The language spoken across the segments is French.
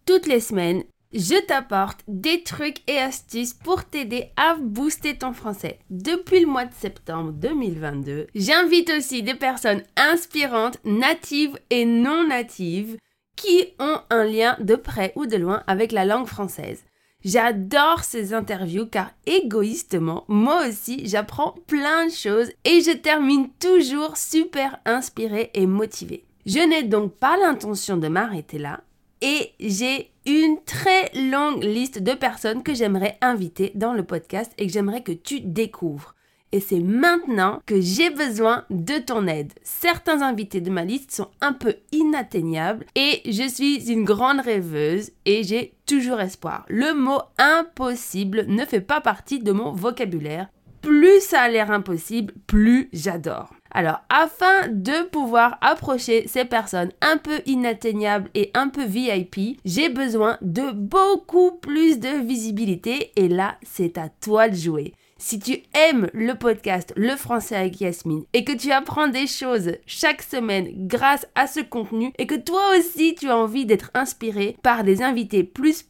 Toutes les semaines, je t'apporte des trucs et astuces pour t'aider à booster ton français. Depuis le mois de septembre 2022, j'invite aussi des personnes inspirantes, natives et non natives, qui ont un lien de près ou de loin avec la langue française. J'adore ces interviews car égoïstement, moi aussi, j'apprends plein de choses et je termine toujours super inspirée et motivée. Je n'ai donc pas l'intention de m'arrêter là et j'ai une très longue liste de personnes que j'aimerais inviter dans le podcast et que j'aimerais que tu découvres. Et c'est maintenant que j'ai besoin de ton aide. Certains invités de ma liste sont un peu inatteignables et je suis une grande rêveuse et j'ai toujours espoir. Le mot impossible ne fait pas partie de mon vocabulaire. Plus ça a l'air impossible, plus j'adore. Alors, afin de pouvoir approcher ces personnes un peu inatteignables et un peu VIP, j'ai besoin de beaucoup plus de visibilité et là, c'est à toi de jouer. Si tu aimes le podcast Le Français avec Yasmine et que tu apprends des choses chaque semaine grâce à ce contenu et que toi aussi tu as envie d'être inspiré par des invités plus,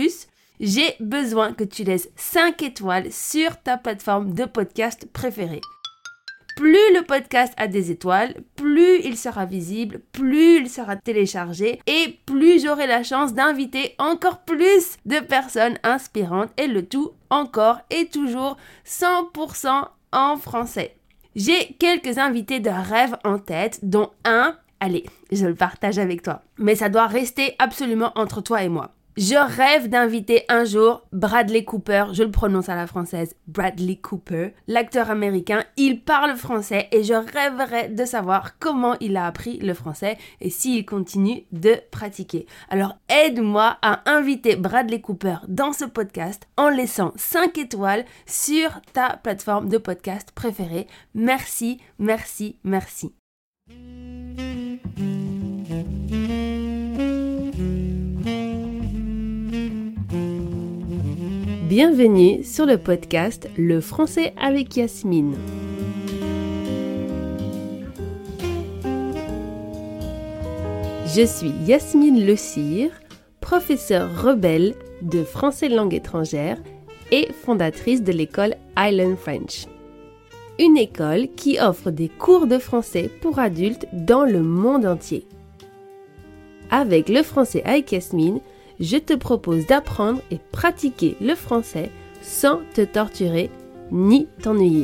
j'ai besoin que tu laisses 5 étoiles sur ta plateforme de podcast préférée. Plus le podcast a des étoiles, plus il sera visible, plus il sera téléchargé et plus j'aurai la chance d'inviter encore plus de personnes inspirantes et le tout encore et toujours 100% en français. J'ai quelques invités de rêve en tête, dont un, allez, je le partage avec toi, mais ça doit rester absolument entre toi et moi. Je rêve d'inviter un jour Bradley Cooper, je le prononce à la française, Bradley Cooper, l'acteur américain. Il parle français et je rêverais de savoir comment il a appris le français et s'il continue de pratiquer. Alors aide-moi à inviter Bradley Cooper dans ce podcast en laissant 5 étoiles sur ta plateforme de podcast préférée. Merci, merci, merci. Bienvenue sur le podcast Le Français avec Yasmine. Je suis Yasmine Le Cire, professeure rebelle de français langue étrangère et fondatrice de l'école Island French. Une école qui offre des cours de français pour adultes dans le monde entier. Avec Le Français avec Yasmine, je te propose d'apprendre et pratiquer le français sans te torturer ni t'ennuyer.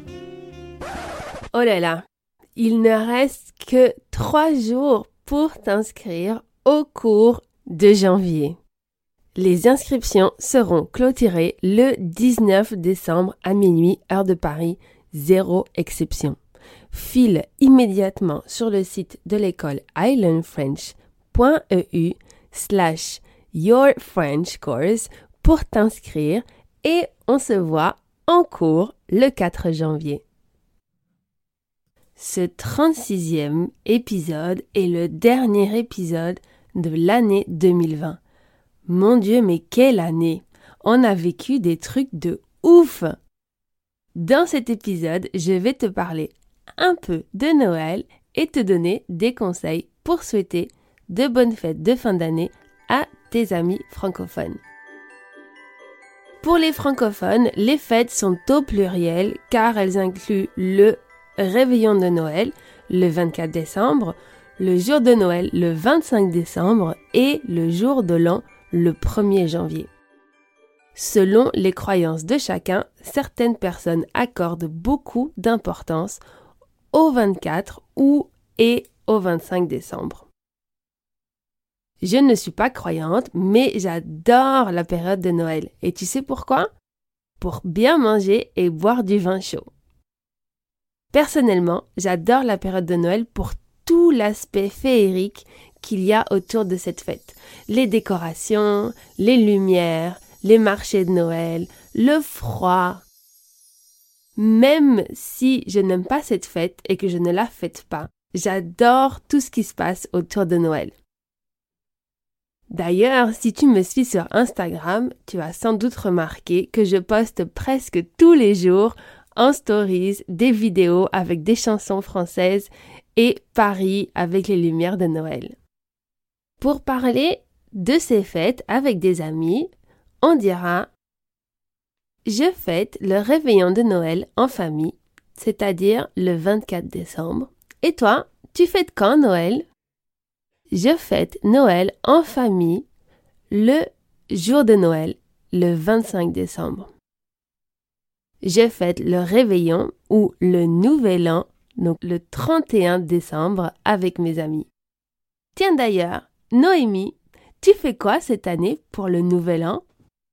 Oh là là, il ne reste que 3 jours pour t'inscrire au cours de janvier. Les inscriptions seront clôturées le 19 décembre à minuit, heure de Paris, 0 exception. File immédiatement sur le site de l'école islandfrench.eu/Your French Course pour t'inscrire et on se voit en cours le 4 janvier. Ce 36e épisode est le dernier épisode de l'année 2020. Mon Dieu, mais quelle année! On a vécu des trucs de ouf! Dans cet épisode, je vais te parler un peu de Noël et te donner des conseils pour souhaiter de bonnes fêtes de fin d'année à tes amis francophones. Pour les francophones, les fêtes sont au pluriel car elles incluent le réveillon de Noël, le 24 décembre, le jour de Noël, le 25 décembre et le jour de l'an, le 1er janvier. Selon les croyances de chacun, certaines personnes accordent beaucoup d'importance au 24 et au 25 décembre. Je ne suis pas croyante, mais j'adore la période de Noël. Et tu sais pourquoi? Pour bien manger et boire du vin chaud. Personnellement, j'adore la période de Noël pour tout l'aspect féerique qu'il y a autour de cette fête. Les décorations, les lumières, les marchés de Noël, le froid. Même si je n'aime pas cette fête et que je ne la fête pas, j'adore tout ce qui se passe autour de Noël. D'ailleurs, si tu me suis sur Instagram, tu as sans doute remarqué que je poste presque tous les jours en stories des vidéos avec des chansons françaises et Paris avec les lumières de Noël. Pour parler de ces fêtes avec des amis, on dira « Je fête le réveillon de Noël en famille, c'est-à-dire le 24 décembre. Et toi, tu fêtes quand Noël ?» Je fête Noël en famille le jour de Noël, le 25 décembre. Je fête le réveillon ou le nouvel an, donc le 31 décembre avec mes amis. Tiens d'ailleurs, Noémie, tu fais quoi cette année pour le nouvel an?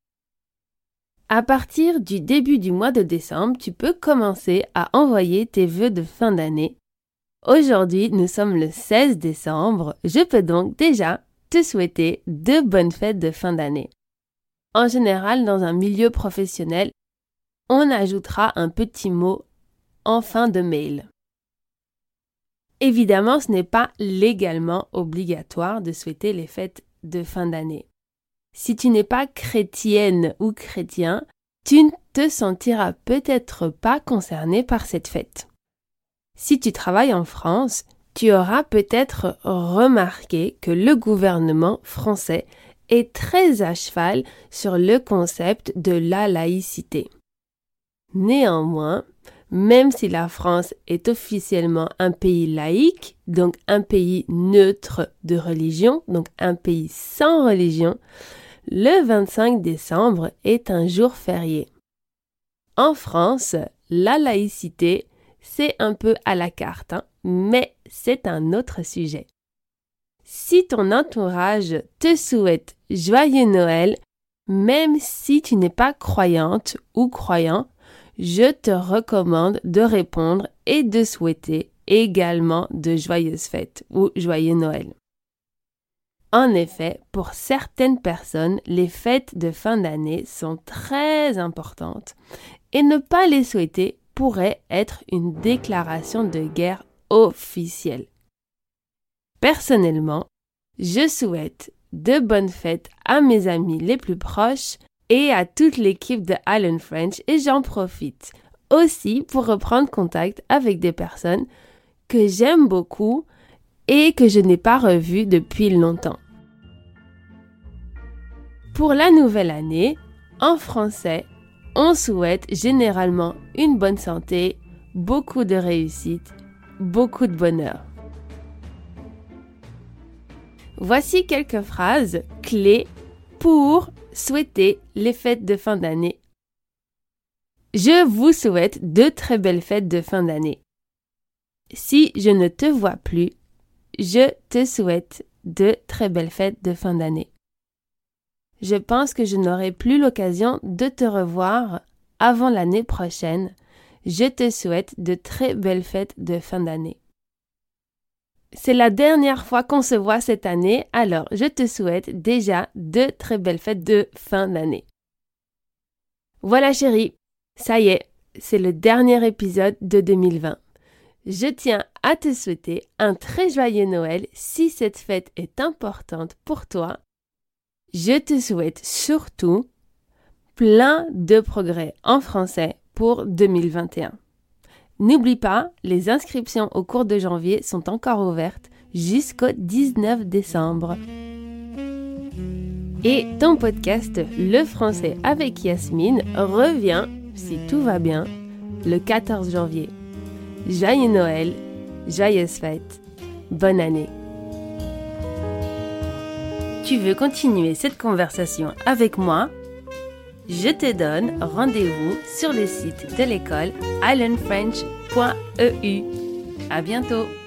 À partir du début du mois de décembre, tu peux commencer à envoyer tes vœux de fin d'année. Aujourd'hui, nous sommes le 16 décembre. Je peux donc déjà te souhaiter de bonnes fêtes de fin d'année. En général, dans un milieu professionnel, on ajoutera un petit mot en fin de mail. Évidemment, ce n'est pas légalement obligatoire de souhaiter les fêtes de fin d'année. Si tu n'es pas chrétienne ou chrétien, tu ne te sentiras peut-être pas concerné par cette fête. Si tu travailles en France, tu auras peut-être remarqué que le gouvernement français est très à cheval sur le concept de la laïcité. Néanmoins, même si la France est officiellement un pays laïque, donc un pays neutre de religion, donc un pays sans religion, le 25 décembre est un jour férié. En France, la laïcité, c'est un peu à la carte, mais c'est un autre sujet. Si ton entourage te souhaite joyeux Noël, même si tu n'es pas croyante ou croyant, je te recommande de répondre et de souhaiter également de joyeuses fêtes ou joyeux Noël. En effet, pour certaines personnes, les fêtes de fin d'année sont très importantes et ne pas les souhaiter pourrait être une déclaration de guerre officielle. Personnellement, je souhaite de bonnes fêtes à mes amis les plus proches et à toute l'équipe de Island French et j'en profite aussi pour reprendre contact avec des personnes que j'aime beaucoup et que je n'ai pas revues depuis longtemps. Pour la nouvelle année, en français, on souhaite généralement une bonne santé, beaucoup de réussite, beaucoup de bonheur. Voici quelques phrases clés pour souhaiter les fêtes de fin d'année. Je vous souhaite de très belles fêtes de fin d'année. Si je ne te vois plus, je te souhaite de très belles fêtes de fin d'année. Je pense que je n'aurai plus l'occasion de te revoir avant l'année prochaine. Je te souhaite de très belles fêtes de fin d'année. C'est la dernière fois qu'on se voit cette année, alors je te souhaite déjà de très belles fêtes de fin d'année. Voilà chérie, ça y est, c'est le dernier épisode de 2020. Je tiens à te souhaiter un très joyeux Noël si cette fête est importante pour toi. Je te souhaite surtout plein de progrès en français pour 2021. N'oublie pas, les inscriptions au cours de janvier sont encore ouvertes jusqu'au 19 décembre. Et ton podcast Le français avec Yasmine revient, si tout va bien, le 14 janvier. Joyeux Noël, joyeuses fêtes, bonne année. Tu veux continuer cette conversation avec moi? Je te donne rendez-vous sur le site de l'école islandfrench.eu. À bientôt!